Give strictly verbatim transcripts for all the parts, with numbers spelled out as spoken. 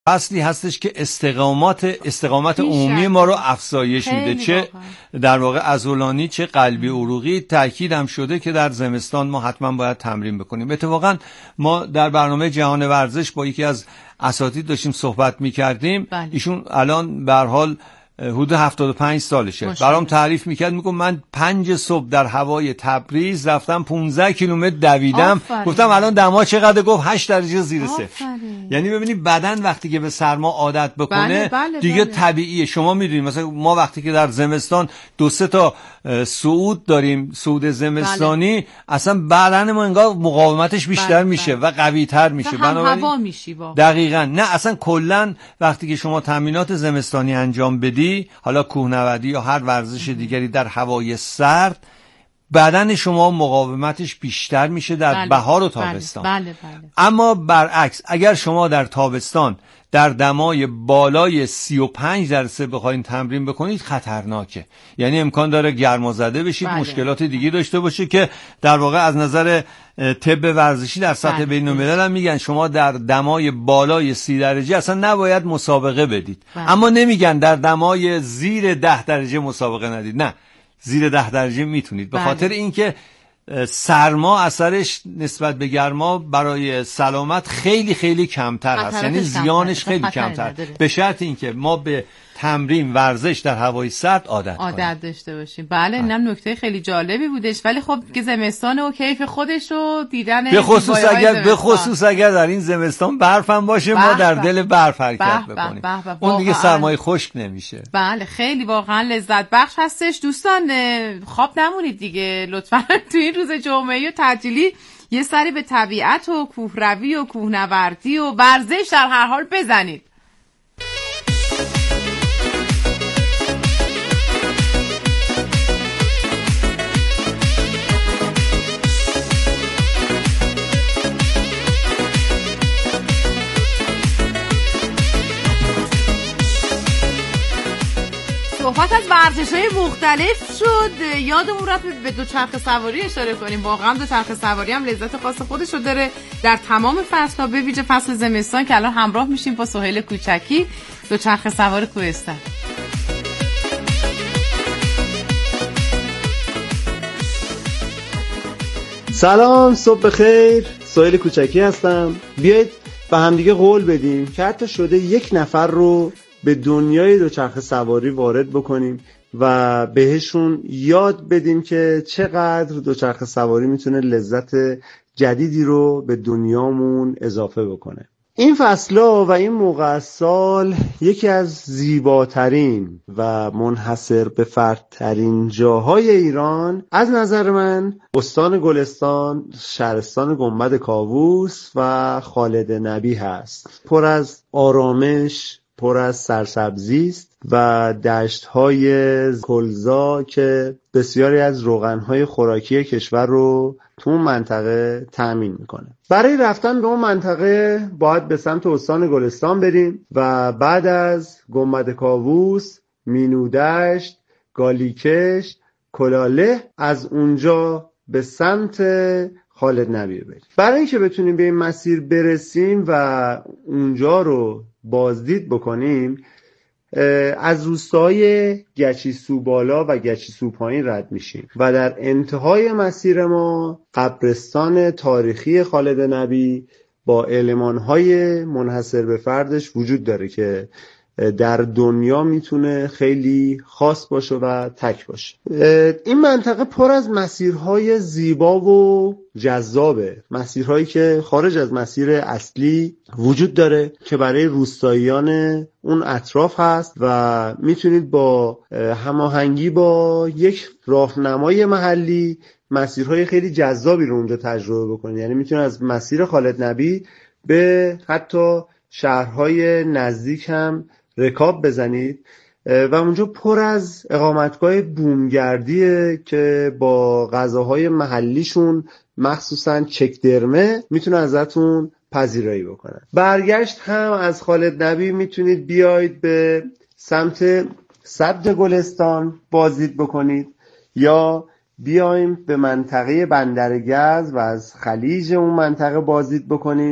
فصلی هستش که استقامت استقامت عمومی ما رو افزایش میده، چه در واقع عضلانی چه قلبی عروقی. تاکید هم شده که در زمستان ما حتما باید تمرین بکنیم. اتفاقا ما در برنامه جهان ورزش با یکی از اساتید داشتیم صحبت میکردیم. بله. ایشون الان به هر حال حدود هفتاد و پنج سالشه. برام تعریف میکرد، میگم من پنج صبح در هوای تبریز رفتم پانزده کیلومتر دویدم. آفره. گفتم الان دما چقدر؟ گفت هشت درجه زیر صفر. یعنی ببینید بدن وقتی که به سرما عادت بکنه بله بله دیگه بله. طبیعیه. شما میدونید مثلا ما وقتی که در زمستان دو سه تا صعود داریم، صعود زمستانی، بله. اصلا بدن ما انگار مقاومتش بیشتر بله میشه بله. و قوی تر میشه. بنابراین هوا میشی با. دقیقاً. نه اصلا کلا وقتی که شما تمرینات زمستانی انجام بدی، حالا کوهنوردی یا هر ورزش دیگری در هوای سرد، بدن شما مقاومتش بیشتر میشه در بله. بهار و تابستان. بله. بله بله. اما برعکس اگر شما در تابستان در دمای بالای سی و پنج درجه بخواید تمرین بکنید خطرناکه. یعنی امکان داره گرمازده بشید، بله. مشکلات دیگه داشته باشه که در واقع از نظر طب ورزشی در سطح بله. بین الملل هم میگن شما در دمای بالای سی درجه اصلا نباید مسابقه بدید. بله. اما نمیگن در دمای زیر ده درجه مسابقه ندید. نه، زیر ده درجه میتونید. به خاطر بله. اینکه سرما اثرش نسبت به گرما برای سلامت خیلی خیلی کمتر هست، یعنی زیانش خیلی کمتر، به شرط اینکه ما به تمرین ورزش در هوای سرد عادت عادت کنیم. داشته باشیم. بله اینم نکته خیلی جالبی بودش. ولی خب که زمستان و کیف خودش رو دیدن، به خصوص اگر به خصوص اگر در این زمستان برف هم باشه ما در دل برف حرکت بکنیم، اون دیگه سرمای خشک نمیشه. بله خیلی واقعا لذت بخش هستش. دوستان خواب نمونید دیگه لطفا تو این روز جمعه و تعطیلی یه سری به طبیعت و کوهروی و کوهنوردی و ورزش در هر حال بزنید. صحبت از ورزش‌های مختلف شد، یادمون رفت به دوچرخه سواری اشاره کنیم. واقعا دوچرخه سواری هم لذت خاص خودش رو داره در تمام فصل‌ها، به ویژه فصل زمستان که الان همراه میشیم با سهیل کوچکی، دوچرخه سوار کوهستان. سلام، صبح بخیر. سهیل کوچکی هستم. بیایید به همدیگه قول بدیم که حتی شده یک نفر رو به دنیای دوچرخه سواری وارد بکنیم و بهشون یاد بدیم که چقدر دوچرخه سواری میتونه لذت جدیدی رو به دنیامون اضافه بکنه. این فصلا و این موقع از سال یکی از زیباترین و منحصر به فردترین جاهای ایران از نظر من استان گلستان، شهرستان گنبد کاووس و خالد نبی هست. پر از آرامش، پر از سرسبزی است و دشت‌های کلزا که بسیاری از روغن‌های خوراکی کشور رو تو اون منطقه تأمین میکنه. برای رفتن به اون منطقه باید به سمت استان گلستان بریم و بعد از گنبد کاووس، مینودشت، گالیکش، کلاله از اونجا به سمت خالد نبی بریم. برای اینکه بتونیم به این مسیر برسیم و اونجا رو بازدید بکنیم، از روستاهای گچیسو بالا و گچیسو پایین رد میشیم و در انتهای مسیر ما قبرستان تاریخی خالد نبی با المان‌های منحصر به فردش وجود داره که در دنیا میتونه خیلی خاص باشه و تک باشه. این منطقه پر از مسیرهای زیبا و جذابه، مسیرهایی که خارج از مسیر اصلی وجود داره که برای روستاییان اون اطراف هست و میتونید با هماهنگی با یک راهنمای محلی مسیرهای خیلی جذابی رو اونجا تجربه بکنید. یعنی میتونید از مسیر خالد نبی به حتی شهرهای نزدیک هم رکاب بزنید و اونجا پر از اقامتگاه بومگردیه که با غذاهای محلیشون مخصوصا چک درمه میتونه ازتون پذیرایی بکنن. برگشت هم از خالد نبی میتونید بیاید به سمت سد گلستان بازدید بکنید یا بیایم به منطقه بندرگز و از خلیج اون منطقه بازدید بکنیم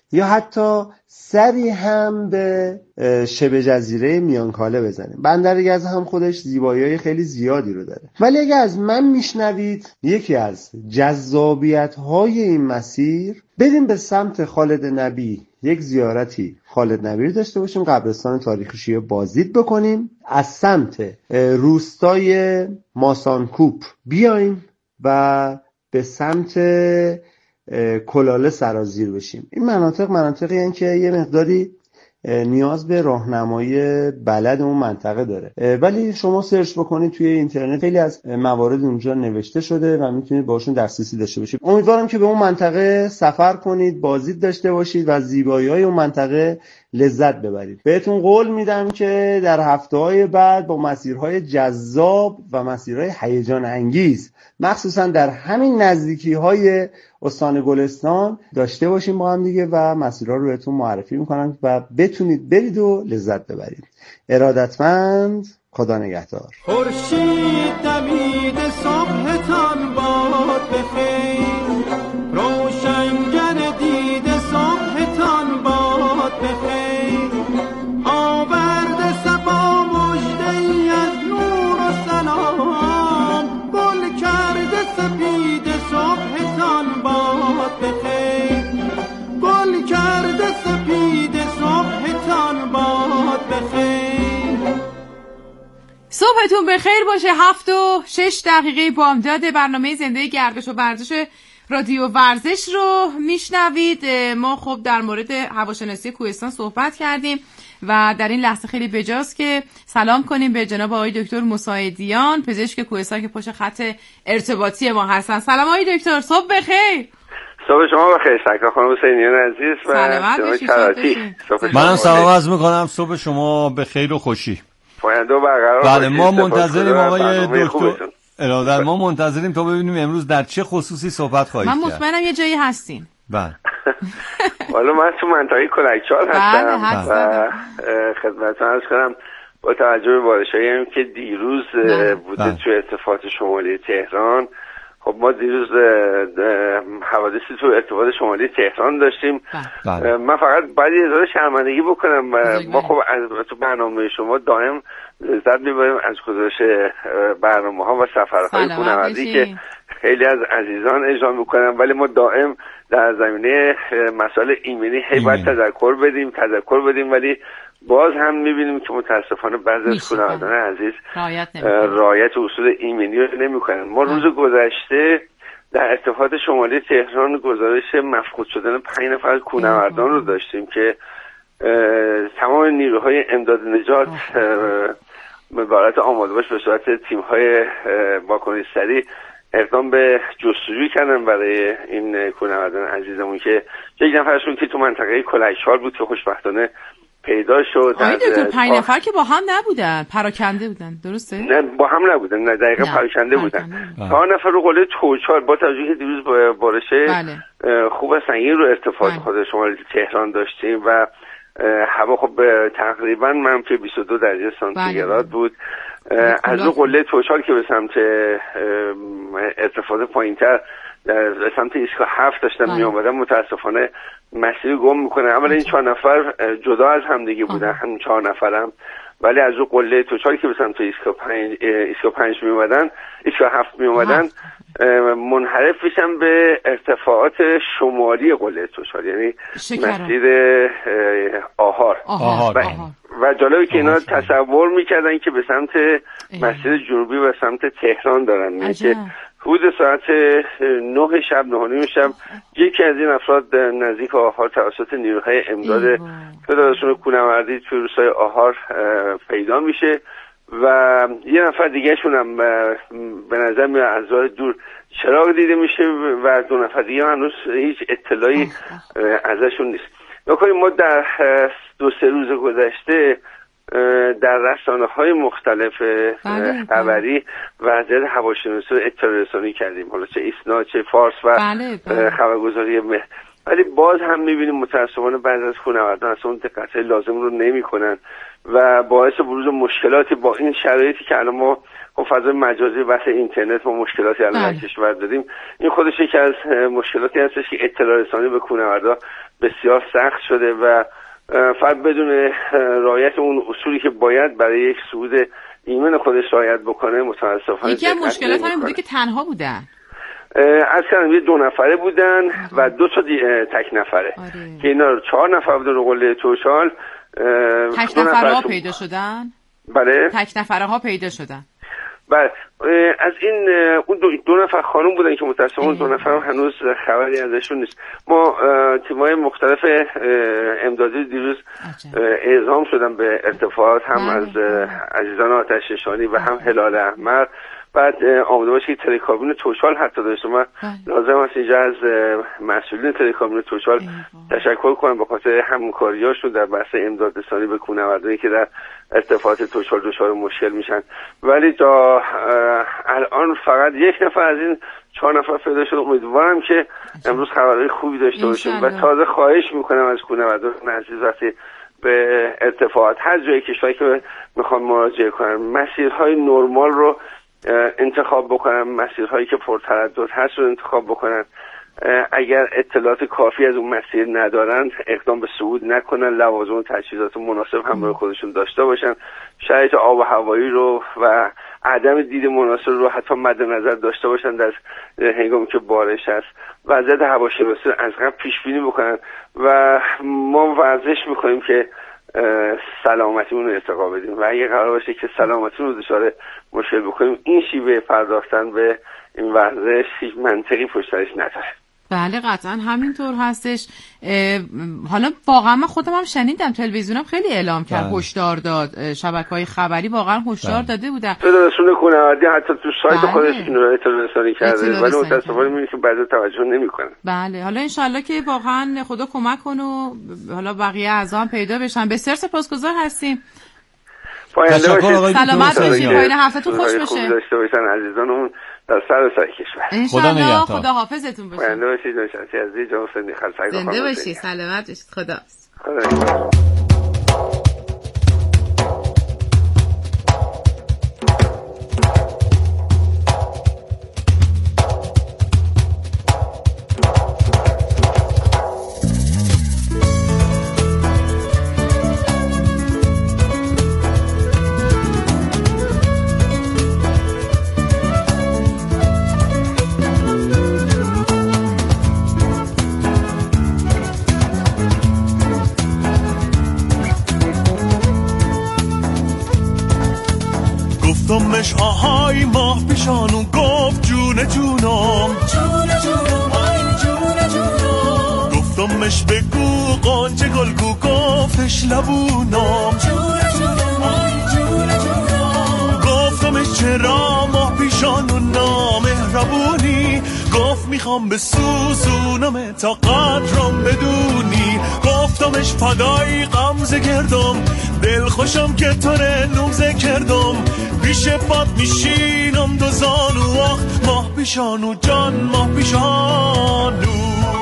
یا حتی سری هم به شبه جزیره میانکاله بزنیم. بندرگز هم خودش زیبایی‌های خیلی زیادی رو داره. ولی اگه از من میشنوید، یکی از جذابیت‌های این مسیر بریم به سمت خالد نبی، یک زیارتی خالد نبی رو داشته باشیم، قبرستان تاریخی شیعه بازدید بکنیم، از سمت روستای ماسانکوپ بیایم و به سمت کلاله سرازیر بشیم. این مناطق مناطقی هستند که یه مقداری نیاز به راهنمایی بلد اون منطقه داره، ولی شما سرچ بکنید توی اینترنت خیلی از موارد اونجا نوشته شده و میتونید باشون دسترسی داشته باشید. امیدوارم که به اون منطقه سفر کنید، بازدید داشته باشید و از زیبایی‌های اون منطقه لذت ببرید. بهتون قول میدم که در هفته‌های بعد با مسیرهای جذاب و مسیرهای هیجان انگیز، مخصوصا در همین نزدیکی‌های استان گلستان داشته باشیم با هم دیگه و مسیرها رو بهتون معرفی میکنم و بتونید برید و لذت ببرید. ارادتمند، خدا نگهدار. خورشید دمید صبحتان باد بخیر، روشنگر دید صبحتان باد بخیر، آورد صفا مژده‌ای از نور و سلام، گل کرده سپید صبحتان باد بخیر، گل کرده سپید صبحتان باد بخیر. صبحتون بخیر باشه. هفت و شش دقیقه بامداد. برنامه زنده گردش و ورزش رادیو ورزش رو میشنوید. ما خب در مورد هواشناسی کوهستان صحبت کردیم و در این لحظه خیلی بجاست که سلام کنیم به جناب آقای دکتر مساعدیان، پزشک کوهستان که پشت خط ارتباطی ما هستن. سلام آقای دکتر، صبح بخیر. صبح شما بخیر سرکار خانم حسینیان عزیز و جناب کراتی. منم سلام عرض میکنم، صبح شما بخیر و خوشی. پاینده و برقرار بله، ما منتظریم آقای دکتر ارادت، ما منتظریم تا ببینیم امروز در چه خصوصی صحبت خواهید کرد. من مطمئنم یه جایی هستین. بله. والا من تو منطقه کلکچال هستم و خدمتتون عرض کنم با توجه به بارشایی که دیروز بوده تو ارتفاعات شمالی تهران. خب ما دیروز حوادثی تو ارتفاعات شمالی تهران داشتیم. بله. من فقط باید یه ذره شرمندگی بکنم. ما خب از تو برنامه شما دائم لذت میبریم از گزارش برنامه ها و سفرهای کوهنوردی که خیلی از عزیزان اجرا میکنن، ولی ما دائم در زمینه مسائل ایمنی هی باید تذکر بدیم تذکر بدیم ولی باز هم میبینیم که متاسفانه بعضی از کوهنوردان عزیز رعایت اصول ایمنی رو نمیکنن. ما روز گذشته در ارتفاعات شمالی تهران گزارش مفقود شدن پنج نفر از کوهنوردان رو داشتیم که تمام نیروهای امداد نجات مبارات آماده باش به صورت تیم‌های واکنش سریع اقدام به جستجوی کردن برای این کوهنوردان عزیزمون که یک نفرشون که تو منطقه کلکچال بود که خوشبختانه پیدا شد. آقای دکتر پنج نفر که با هم نبودن، پراکنده بودن، درسته؟ نه با هم نبودن، نه دقیقا نه. پراکنده بودن. چهار نفر رو قله توچال با توجه که دیروز بارش بله. خوب و سنگین رو ارتفاع بله. خود شمالی تهران داشتیم و هوا خب تقریبا منفی بیست و دو درجه سانتیگراد بود. از اون قله توچال که به سمت ارتفاعات پایینتر به سمت ایستگاه هفت داشتن می آمدن متاسفانه مسیر گم میکنه. اولا این چهار نفر جدا از همدیگه بودن، همین چهار نفرم، ولی از اون قله توچال که به سمت ایستگاه پنج ایستگاه پنج می اومدن ایستگاه هفت می اومدن منحرف میشن به ارتفاعات شمالی قله توچال، یعنی مسیر آهار, آهار. و, و جالبه که اینا تصور میکردن که به سمت مسیر جنوبی و سمت تهران دارن، یعنی که حدود ساعت نه شب نه و نیم شب یکی از این افراد نزدیک آهار توسط نیروهای امداد فدراسیون کوهنوردی توی روستای آهار پیدا میشه و یه نفر دیگه شون هم به نظر میاد از راه دور چراغ دیده میشه و دو نفر دیگه هنوز هیچ اطلاعی ازشون نیست. نکنیم ما در دو سه روز گذشته در رسانه‌های مختلف خبری وضعیت هواشناسی رو اطلاع رسانی کردیم، حالا چه ایسنا چه فارس و بله بله. خبرگزاری مه، ولی باز هم می‌بینیم متأسفانه بعضی از کوهنوردان اصلا اون دقت لازم رو نمی‌کنن و باعث بروز مشکلاتی با این شرایطی که الان ما خب فضای مجازی بحث اینترنت ما مشکلاتی الان در کشور داریم، این خودش یکی از مشکلاتی هستش که اطلاع رسانی به کوهنوردان بسیار سخت شده و فرد بدون رعایت اون اصولی که باید برای یک صعود ایمن خودش رعایت بکنه متاسفانه یکی از مشکلات همین بوده که تنها بودن. از کردم یه دو نفره بودن و دو تا تک نفره. آره. که اینا چهار نفر بودن رو قله توشال. تک نفره ها پیدا شدن؟ بله. تک نفره ها پیدا شدن. بله. از این اون دو, دو نفر خانم بودن که متاسفانه اون دو نفر هم هنوز خبری ازشون نیست. ما تیم‌های مختلف امدادی دیروز اعزام شدن به ارتفاعات هم از عزیزان آتش نشانی و هم هلال احمر. بعد آمده باشه که تلکابین توشال حتی داشته. من لازم هست اینجا از مسئولین تلکابین توشال تشکر کنم به خاطر همکاریاشون در بحث امداد رسانی به کوهنوردانی که در ارتفاعات توشال دچار مشکل میشن. ولی تا الان فقط یک نفر از این چهار نفر پیدا شده. امیدوارم که امروز خبرهای خوبی داشته باشیم و تازه خواهش میکنم از کوهنوردان عزیز وقتی به ارتفاعات هر جای کشوری که میخوان مراجعه کنن مسیرهای نرمال رو انتخاب بکنن، مسیرهایی که پرتردد هست رو انتخاب بکنن. اگر اطلاعات کافی از اون مسیر ندارن اقدام به صعود نکنن، لوازم و تجهیزات مناسب همراه خودشون داشته باشن، شرایط آب و هوایی رو و عدم دید مناسب رو حتی مد نظر داشته باشن در هنگامی که بارش هست. وضعیت هواشناسی رو از قبل پیش بینی بکنن و ما ورزش میکنیم که سلامتیمون رو ارتقا بدیم و اگه قرار باشه که سلامتیمون رو دچار مشکل بکنیم این شیوه پرداختن به این ورزش هیچ منطقی پشتش نداره. بله قطعا همینطور هستش. حالا واقعا من خودم هم شنیدم تلویزیونم خیلی اعلام کرد، هشدار داد، شبکه‌های خبری واقعا هشدار داده بودن. فدراسیون کوهنوردی حتی تو سایت بله. خودش این رو اطلاع رسانی کرده ولی متأسفانه می‌بینید که بعضی توجه نمی‌کنن. بله حالا ان شاءالله که واقعا خدا کمک کنه و حالا بقیه اعضا هم پیدا بشن. بسیار سپاسگزار هستیم. سلامت باشید. پایان هفتهتون خوش باشه. داشته باشن عزیزانمون در سر سر کشور. خدا نگهدار. خدا حافظتون باشه. پاینده باشید. نوشنسی عزیز جان حسینی خلفای رو زنده باشید. سلامت باشید. خدا. خدا. گفتمش آهای ماه پیشانو گفت جون جونم جون جونم آی جون جونم گفتمش بگو قانچه گلگو گفتش لبونم جون جونم آی جون جونم گفتمش چرا ماه پیشانو نامهربونی گفت میخوام به سوزونم تا قدرم بدونی گفتمش فدای غمزه کردم دل خوشم که تو رنوزه کردم پیش پات میشینم دو زانو آخ ماه پیشانو جان ماه پیشانو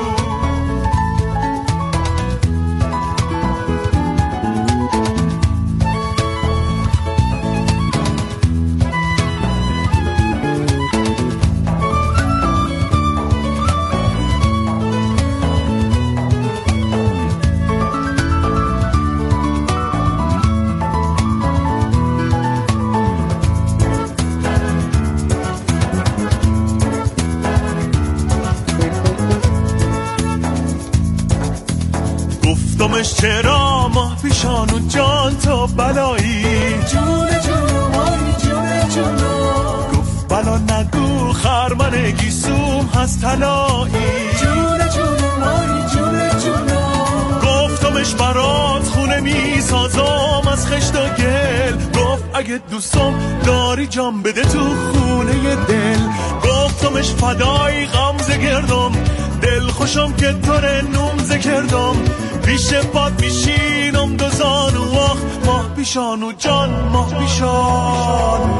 گفتمش چرا ماه پیشانو جان تو بلایی جون جون آی جون جون گفت بلا نگو خرمن گیسوم هست طلایی جون جون آی جون جون گفتمش برات خونه میسازم از خشت و گل گفت اگه دوستم داری جام بده تو خونه دل گفتمش فدای غمزه گردم دل خوشم که تو رنومزه کردم پیش پات میشینم دو زانو آخ ماه پیشانو جان ماه پیشانو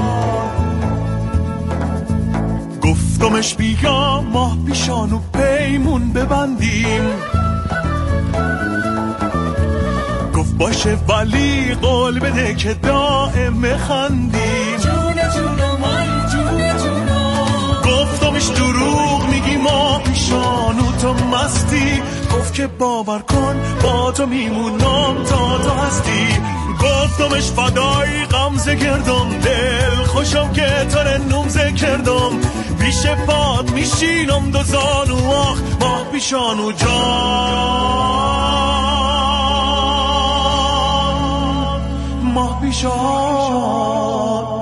گفتمش بیا ماه پیشانو پیمون ببندیم گفت باشه ولی قول بده که دائم خندیم جون جونم آی جون جونم گفتمش دروغ میگی ما پیشانو تو مستی، گفت که باور کن با تو میمونم تا تو هستی. گفتمش فدای غمزه گردم، دل خوشم که تو نمزه کردم، پیش پاد میشینم دو زانو آخ ماه پیشانو جان، ماه پیشان.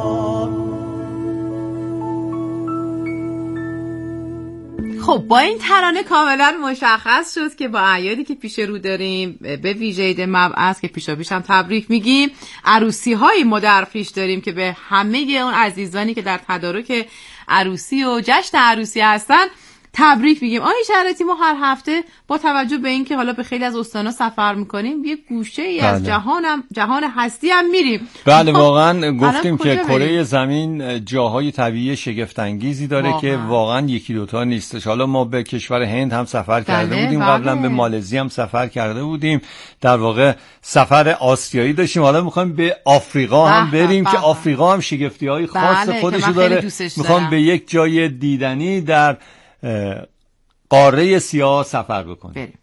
خب با این ترانه کاملا مشخص شد که با اعیادی که پیش رو داریم، به ویژه عید مبعث که پیشا پیش هم تبریک میگیم، عروسی هایی ما در پیش داریم که به همه اون عزیزانی که در تدارک عروسی و جشن عروسی هستن تبریک میگیم. آقای شریعتی، ما هر هفته با توجه به اینکه حالا به خیلی از استانا سفر میکنیم، یه گوشه ای بله. از جهانم جهان هستی هم میریم. بله واقعا گفتیم که کره زمین جاهای طبیعی شگفت انگیزی داره واقعا. که واقعا یکی دوتا نیستش. حالا ما به کشور هند هم سفر بله. کرده بودیم، بله. قبلا به مالزی هم سفر کرده بودیم، در واقع سفر آسیایی داشتیم. حالا میخوایم به آفریقا هم بریم بله. که آفریقا هم شگفتی های خاص بله. خودشو داره. میخوام به یک جای دیدنی در قاره سیاه سفر بکنیم. بریم.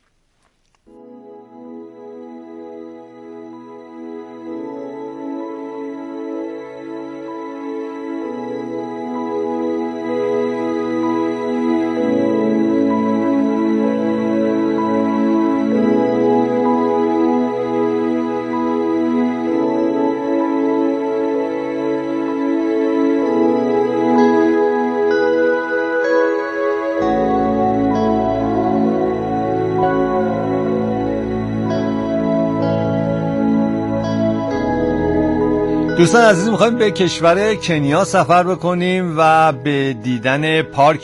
دوستان عزیز، میخوایم به کشور کنیا سفر بکنیم و به دیدن پارک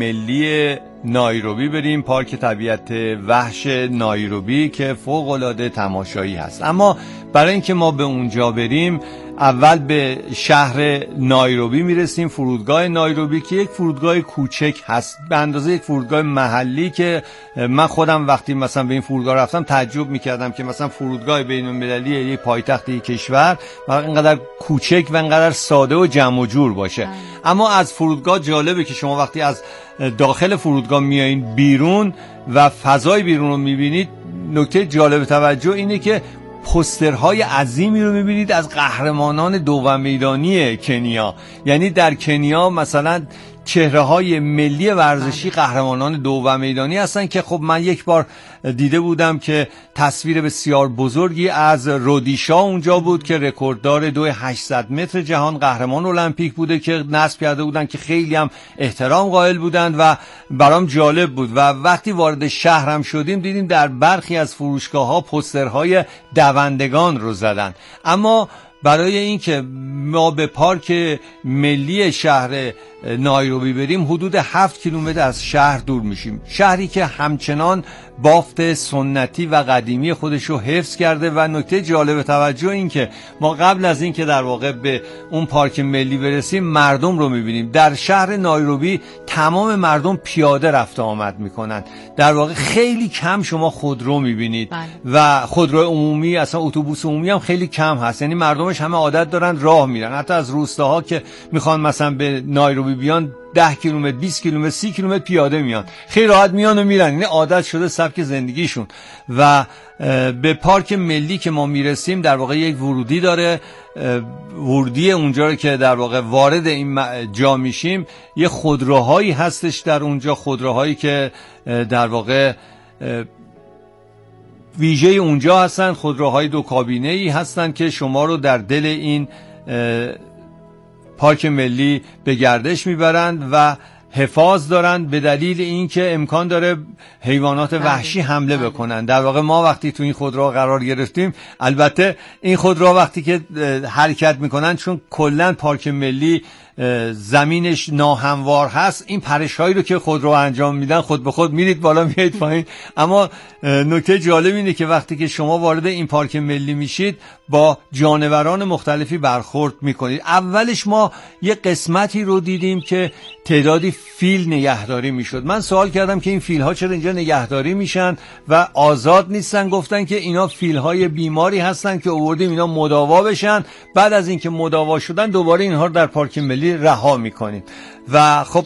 ملی نایروبی بریم، پارک طبیعت وحش نایروبی که فوق‌العاده تماشایی هست. اما برای اینکه ما به اونجا بریم، اول به شهر نایروبی میرسیم، فرودگاه نایروبی که یک فرودگاه کوچک هست، به اندازه یک فرودگاه محلی که من خودم وقتی مثلا به این فرودگاه رفتم تعجب میکردم که مثلا فرودگاه بین‌المللی یک پایتخت یک کشور اینقدر کوچک و اینقدر ساده و جمع و جور باشه. اما از فرودگاه جالبه که شما وقتی از داخل فرودگاه میایین بیرون و فضای بیرون رو میبینید، نکته جالب توجه اینه که پوسترهای عظیمی رو میبینید از قهرمانان دوم میدانی کنیا. یعنی در کنیا مثلا چهره های ملی ورزشی قهرمانان دوم میدانی هستن که خب من یک بار دیده بودم که تصویر بسیار بزرگی از رودیشا اونجا بود که رکورددار دو هشتصد متر جهان، قهرمان المپیک بوده که نصب کرده بودن که خیلی هم احترام قائل بودند و برام جالب بود. و وقتی وارد شهرم شدیم دیدیم در برخی از فروشگاه‌ها پوسترهای دوندگان رو زدن. اما برای اینکه ما به پارک ملی شهر نایروبی بریم حدود هفت کیلومتر از شهر دور میشیم، شهری که همچنان بافت سنتی و قدیمی خودش رو حفظ کرده. و نکته جالب توجه این که ما قبل از این که در واقع به اون پارک ملی برسیم مردم رو میبینیم. در شهر نایروبی تمام مردم پیاده رفت آمد میکنن، در واقع خیلی کم شما خودرو میبینید و خودرو عمومی، اصلا اتوبوس عمومی هم خیلی کم هست. یعنی مردمش همه عادت دارن راه میرن، حتی از روستاها که میخوان مثلا به نایروبی بیان ده کیلومتر، بیست کیلومتر، سی کیلومتر پیاده میان، خیلی راحت میان و میرن. یعنی عادت شده سبک زندگیشون. و به پارک ملی که ما میرسیم در واقع یک ورودی داره، ورودی اونجا رو که در واقع وارد این جا میشیم یه خودروهایی هستش در اونجا، خودروهایی که در واقع ویژه اونجا هستن، خودروهای دو کابینه ای هستن که شما رو در دل این پارک ملی به گردش میبرند و حفاظ دارند به دلیل اینکه امکان داره حیوانات وحشی حمله بکنن. در واقع ما وقتی تو این خودرو قرار گرفتیم، البته این خودرو وقتی که حرکت میکنن چون کلا پارک ملی زمینش ناهموار هست، این پرش‌هایی رو که خودرو انجام میدن خود به خود میرید بالا میایید پایین. اما نکته جالب اینه که وقتی که شما وارد این پارک ملی میشید با جانوران مختلفی برخورد میکنید. اولش ما یه قسمتی رو دیدیم که تعدادی فیل نگهداری میشد. من سوال کردم که این فیل ها چرا اینجا نگهداری میشن و آزاد نیستن؟ گفتن که اینا فیل های بیماری هستن که آوردیم اینا مداوا بشن، بعد از اینکه مداوا شدن دوباره اینها رو در پارک ملی رها میکنیم. و خب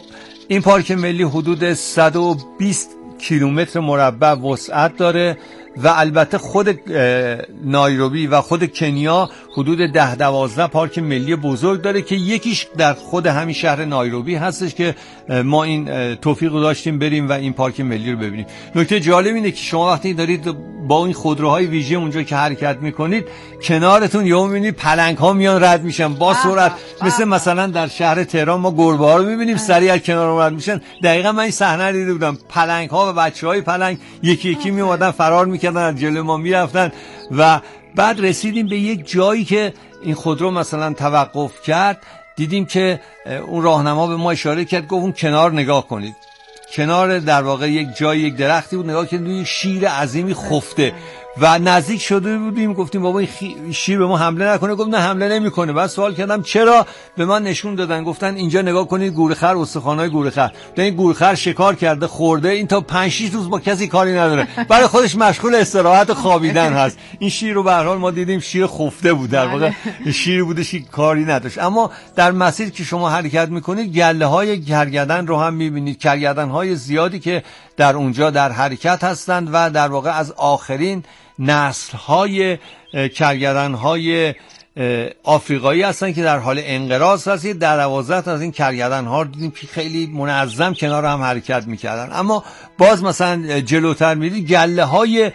این پارک ملی حدود صد و بیست کیلومتر مربع وسعت داره و البته خود نایروبی و خود کنیا حدود ده دوازده پارک ملی بزرگ داره که یکیش در خود همین شهر نایروبی هستش که ما این توفیق رو داشتیم بریم و این پارک ملی رو ببینیم. نکته جالب اینه که شما وقتی دارید با این خودروهای ویژه اونجا که حرکت میکنید کنارتون یهو میبینید پلنگ‌ها میان رد میشن با سرعت، مثل مثلا در شهر تهران ما گربه‌ها رو میبینیم سریع از کنار رد میشن. دقیقاً من این صحنه رو دیده بودم، پلنگ‌ها و بچه‌های پلنگ یکی یکی میومدن فرار میکردن از جلوی ما میرفتن و بعد رسیدیم به یک جایی که این خودرو مثلا توقف کرد، دیدیم که اون راهنما به ما اشاره کرد، گفت اون کنار نگاه کنید. کنار در واقع یک جای یک درختی بود، نگاه کردیم یک شیر عظیمی خفته و نزدیک شده بودیم، گفتیم بابا این خی... شیر به ما حمله نکنه. گفت نه حمله نمیکنه. بعد سوال کردم چرا؟ به من نشون دادن، گفتن اینجا نگاه کنید گورخر، استخوانای گورخر، این گورخر شکار کرده خورده، این تا پنج شش روز با کسی کاری نداره، برای خودش مشغول استراحت و خوابیدن هست. این شیر رو به هر حال ما دیدیم شیر خفته بود، در واقع شیر بودش که کاری نداشت. اما در مسیر که شما حرکت میکنید گله‌های کرگدن رو هم میبینید، کرگدن‌های زیادی که در اونجا در حرکت هستند و در واقع از آخرین نسل‌های کرگدن‌های آفریقایی هستن که در حال انقراض هست. در دوازده از این کرگدن‌ها دیدیم که خیلی منظم کنار هم حرکت میکردن. اما باز مثلا جلوتر میدید گله‌های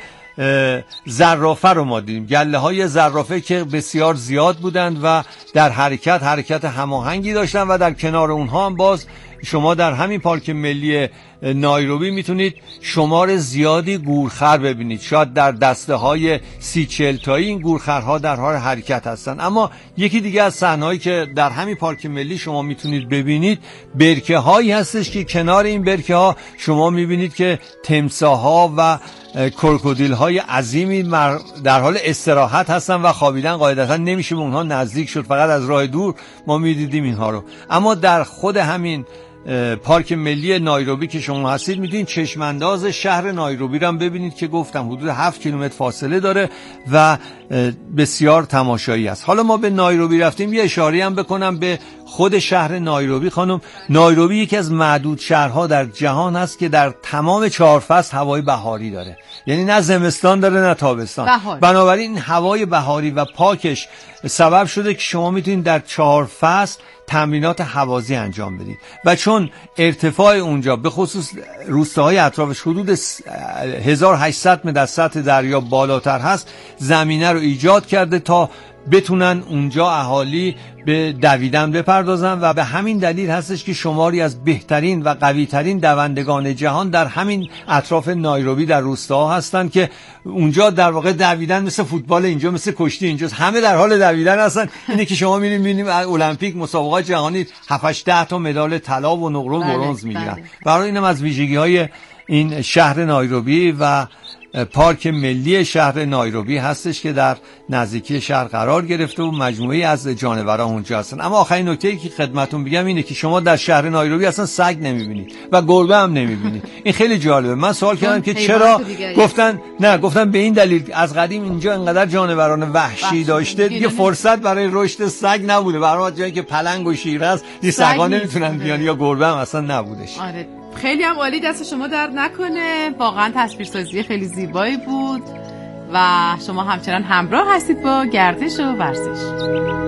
زرافه رو ما دیدیم، گله‌های زرافه که بسیار زیاد بودند و در حرکت حرکت هماهنگی داشتن و در کنار اونها هم باز شما در همین پارک ملی نایروبی میتونید شمار زیادی گورخر ببینید. شاید در دسته های سی چهل تایی این گورخرها در حال حرکت هستن. اما یکی دیگه از صحنه‌هایی که در همین پارک ملی شما میتونید ببینید برکه هایی هستش که کنار این برکه ها شما میبینید که تمساح‌ها و کروکودیل های عظیمی در حال استراحت هستن و خوابیدن. قاعدتا نمیشه به اونها نزدیک شد، فقط از راه دور ما میدیدیم اینها رو. اما در خود همین پارک ملی نایروبی که شما هستید میدونید چشمانداز شهر نایروبی رو هم ببینید که گفتم حدود هفت کیلومتر فاصله داره و بسیار تماشایی است. حالا ما به نایروبی رفتیم، یه اشاره هم بکنم به خود شهر نایروبی. خانم، نایروبی یکی از معدود شهرها در جهان هست که در تمام چهار فصل هوای بهاری داره، یعنی نه زمستان داره نه تابستان. بهاری. بنابراین هوای بهاری و پاکش سبب شده که شما میتونید در چهار فصل تمرینات هوازی انجام بدید و چون ارتفاع اونجا به خصوص روستاهای اطرافش حدود هزار و هشتصد متر از سطح دریا بالاتر هست، زمینه رو ایجاد کرده تا بتونن اونجا اهالی به دویدن بپردازن و به همین دلیل هستش که شماری از بهترین و قویترین دوندگان جهان در همین اطراف نایروبی در روستاها هستن که اونجا در واقع دویدن مثل فوتبال، اینجا مثل کشتی، اینجا همه در حال دویدن هستن. اینه که شما می‌بینید می‌بینیم المپیک مسابقات جهانی هفت هشت ده تا مدال طلا و نقره و برنز میگیرن. برای اینم از ویژگی‌های این شهر نایروبی و پارک ملی شهر نایروبی هستش که در نزدیکی شهر قرار گرفته و مجموعه‌ای از جانوران اونجا هستن. اما آخرین نکته‌ای که خدمتتون بگم اینه که شما در شهر نایروبی اصلا سگ نمی‌بینید و گربه هم نمی‌بینید. این خیلی جالبه. من سوال کردم که چرا، گفتن نه، گفتن به این دلیل از قدیم اینجا انقدر جانوران وحشی داشته دیگه فرصت برای رشد سگ نبوده. برای جایی که پلنگ و شیر است، این سگا نمیتونن بیان یا گربه هم اصلا نبودش. آره. خیلی هم عالی، دست شما درد نکنه. واقعا تصویرسازی خیلی زیبایی بود و شما همچنان همراه هستید با گردش و ورزش.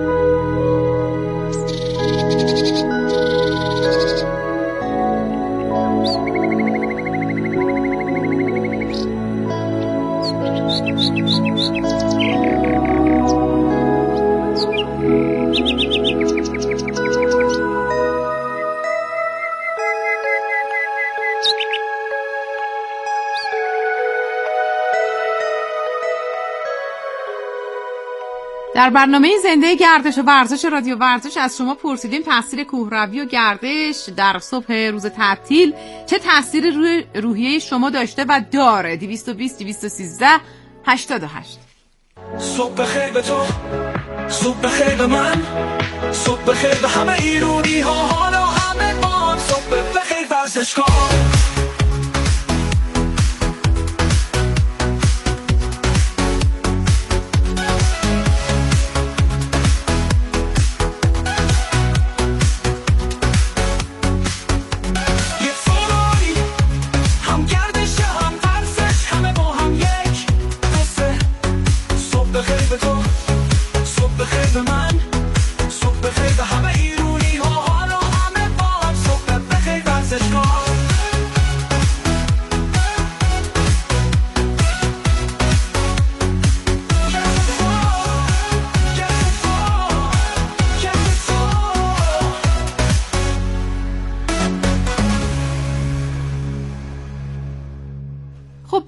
در برنامه زنده گردش و ورزش رادیو ورزش از شما پرسیدیم تاثیر کوهروی و گردش در صبح روز تعطیل چه تأثیری روی روحیه شما داشته و داره. دویست و بیست دویست و سیزده هشتاد و هشت. صبح بخیر به تو، صبح بخیر به من، صبح بخیر به همه ایرانی ها، حالا همه ما. صبح بخیر ورزشکار.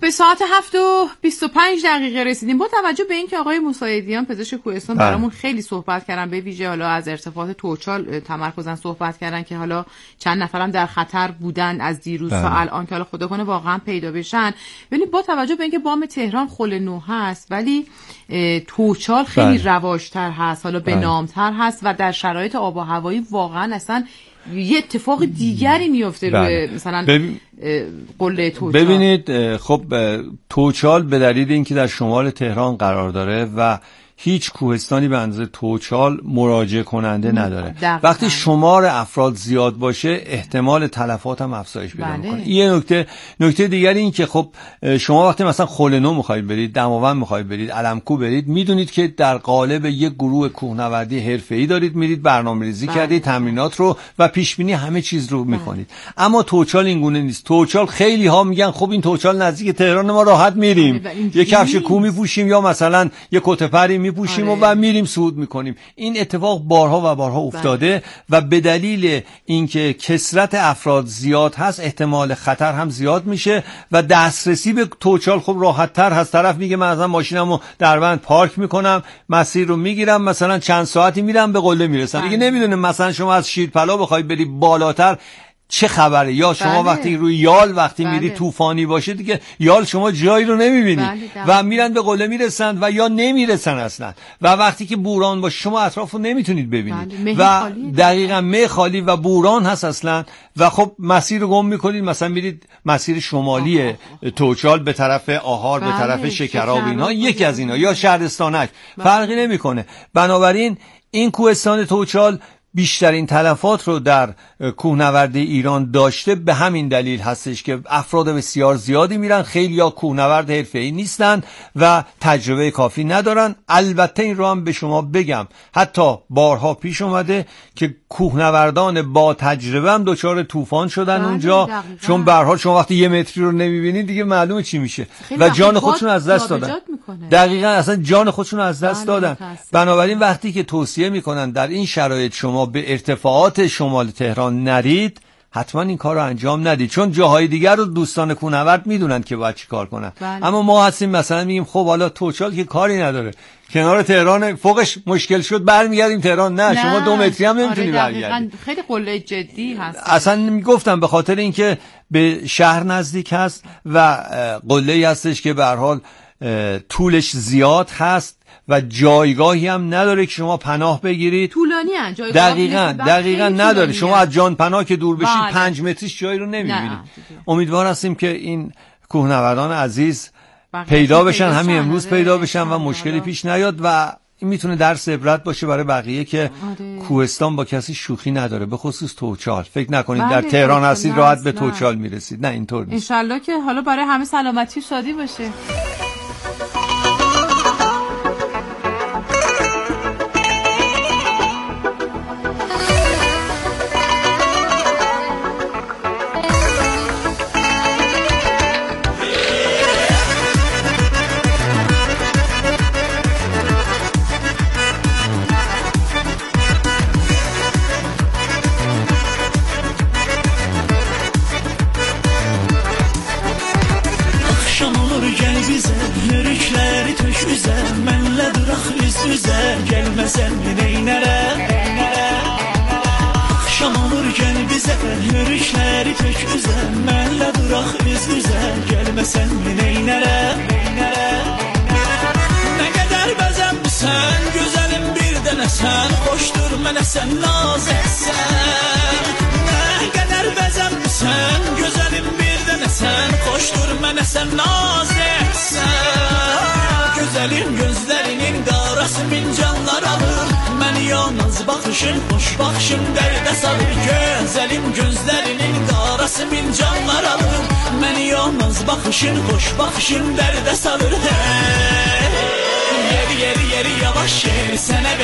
به ساعت هفت و بیست و پنج دقیقه رسیدیم. با توجه به اینکه آقای موسی‌دیان پزشک کوهستان برامون خیلی صحبت کردن، به ویژه حالا از ارتفاعات توچال تمرکزاً صحبت کردن که حالا چند نفرم در خطر بودن از دیروز تا الان که حالا خدا کنه واقعا پیدا بشن. ببینید با توجه به اینکه بام تهران خل نو هست ولی توچال خیلی رواج‌تر هست، حالا به نام‌تر هست و در شرایط آب و هوایی واقعا اصلا یه اتفاق دیگری میفته روی مثلا ببین... قله توچال. ببینید خب توچال به دلیل اینکه در شمال تهران قرار داره و هیچ کوهستانی به اندازه توچال مراجعه کننده نداره. دقیقا. وقتی شمار افراد زیاد باشه احتمال تلفات هم افزایش پیدا بله. میکنه. یه نکته نکته دیگری این که خب شما وقتی مثلا خلنو میخواید برید، دماوند میخواید برید، علمکو برید، میدونید که در قالب یک گروه کوهنوردی حرفه‌ای دارید میرید، برنامه‌ریزی بله. کردید تمرینات رو و پیش بینی همه چیز رو میکنید. بله. اما توچال این گونه نیست. توچال خیلی ها میگن خب این توچال نزدیک تهران ما راحت میریم، یک کفش کوه میپوشیم یا مثلا یک کت پری میپوشیم آره. و میریم صعود میکنیم. این اتفاق بارها و بارها افتاده بله. و به دلیل اینکه کثرت افراد زیاد هست احتمال خطر هم زیاد میشه و دسترسی به توچال خب راحت تر هست. طرف میگه من مثلا ماشینمو در بند پارک میکنم، مسیر رو میگیرم، مثلا چند ساعتی میرم به قله میرسم. دیگه نمیدونم مثلا شما از شیرپلا بخوای بری بالاتر چه خبره، یا شما بله. وقتی روی یال وقتی بله. میری طوفانی باشه دیگه یال شما جایی رو نمیبینی بله. و میرن به قله میرسن و یا نمیرسن اصلا و وقتی که بوران باشه شما اطراف رو نمیتونید ببینید بله. و دقیقاً مه خالی و بوران هست اصلا و خب مسیر رو گم میکنید، مثلا میرید مسیر شمالی توچال به طرف آهار بله. به طرف شکراب اینا یکی از اینا یا شهرستانک بله. فرقی نمیکنه. بنابراین این کوهستان توچال بیشترین تلفات رو در کوهنوردی ایران داشته به همین دلیل هستش که افراد بسیار زیادی میرن، خیلی‌ها کوهنورد حرفه‌ای نیستن و تجربه کافی ندارن. البته این رو هم به شما بگم حتی بارها پیش اومده که کوهنوردان با تجربه هم دچار طوفان شدن اونجا دقیقا. چون به هر حال شما وقتی یه متری رو نمیبینید دیگه معلومه چی میشه و جان خودشون از دست دادن. دقیقاً اصلا جان خودشون از دست دادن. بنابراین وقتی که توصیه میکنن در این شرایط شما به ارتفاعات شمال تهران نرید، حتما این کار رو انجام ندید، چون جاهای دیگر رو دوستان کوهنورد میدونن که باید چی کار کنن بله. اما ما هستیم مثلا میگیم خب حالا توچال که کاری نداره، کنار تهران، فوقش مشکل شد برمیگردیم تهران. نه, نه. شما دو متری هم نمیتونی آره برگردی. خیلی قله جدی هست. اصلا میگفتم به خاطر اینکه به شهر نزدیک هست و قله‌ای هستش که به هر حال طولش زیاد هست و جایگاهی هم نداره که شما پناه بگیرید. طولانی ان جایگاه. دقیقاً دقیقاً نداره. شما از جان پناه که دور بشید بله. پنج متریش جایی رو نمیبینید. امیدوار هستیم که این کوهنوردان عزیز پیدا بشن، همین امروز پیدا بشن و مشکلی پیش نیاد و این میتونه درس عبرت باشه برای بقیه که آره. کوهستان با کسی شوخی نداره، به خصوص توچال. فکر نکنید بله. در تهران هستید راحت به توچال میرسید، نه اینطور نیست. ان شاءالله که حالا برای همه سلامتی و شادی باشه. Sen hoştur mənə sən naz etsən Nə qədər bəzəmsən Gözəlim bir dənə sən Hoşdur mənə sən naz etsən Gözəlim gözlərinin qarası min canlar alır Məni yalnız baxışın, xoş baxışın dərdə salır Gözəlim gözlərinin qarası min canlar alır Məni yalnız baxışın, xoş baxışın dərdə salır Yeri yeri yeri yavaş yer sənə